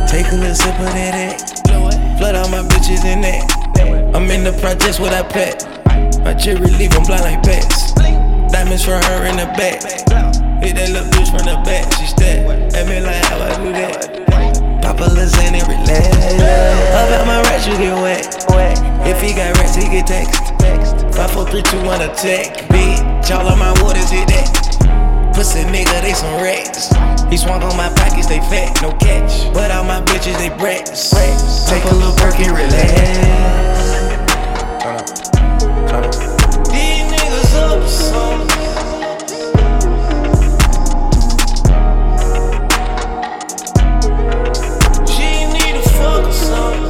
Take a little sip of that. Flood all my bitches in that. I'm in the projects with that pet. My cherry leave, I'm blind like bats. Diamonds for her in the back. Hit that little bitch from the back. She step at me like how I do that. Pop a little and relax. About my rats, you get wet. If he got rats, he get text. 5, 4, 3, 2, 1, attack. Bitch, all of my waters hit that. Pussy nigga, they some rats. He swung on my pockets, they fat, no catch. But all my bitches, they brats. Take a little perk and relax. These niggas up some. She need to fuck or something.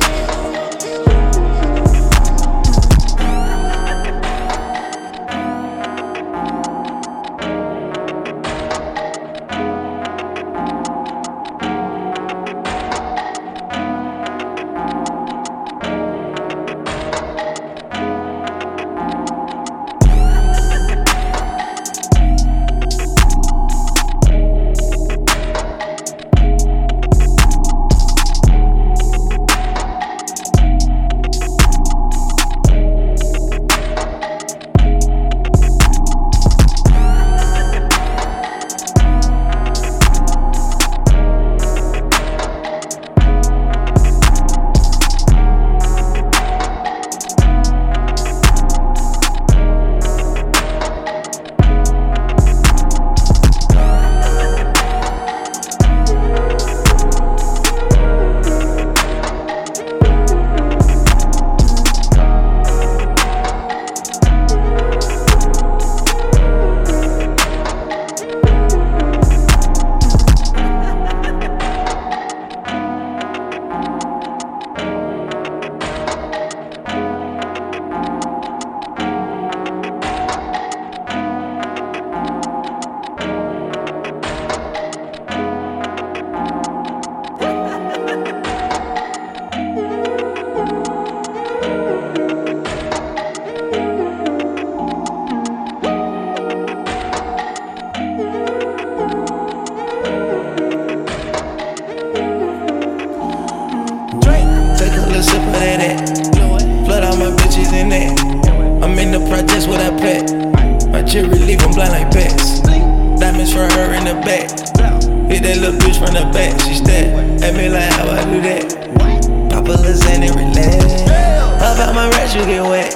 Sip of that. Flood all my bitches in that. I'm in the projects with that pet. My cherry leave, I'm blind like bats. Diamonds for her in the back. Hit that little bitch from the back. She step at me like how I do that. Pop a little and relax. About my rats, you get wet.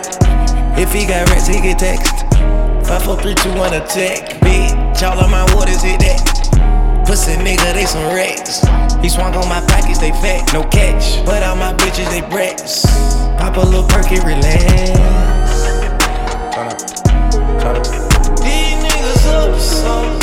If he got rats, he get text. 5, 4, 3, 2, 1, attack. Bitch, all of my waters hit that. Pussy nigga, they some rats. He swung on my pockets, they fat, no catch. But all my bitches, they brats. Pop a little perk and relax. These niggas up some.